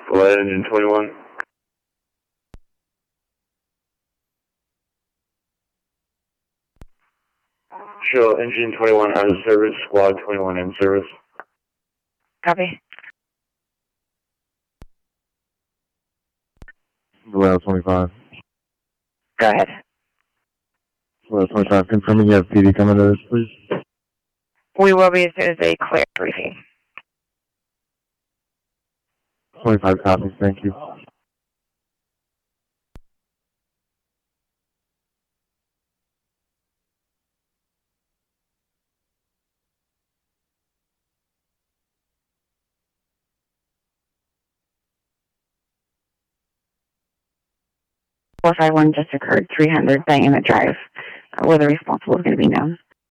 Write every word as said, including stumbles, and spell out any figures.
Flight engine twenty-one. Show engine twenty-one out of service, squad twenty-one in service. Copy. Valero twenty-five. Go ahead. Valero twenty-five, confirming you have P D coming to us, please. We will be as soon as they clear briefing. twenty-five copies, thank you. four five one just occurred, three hundred Diana Drive, uh, where the responsible is going to be known.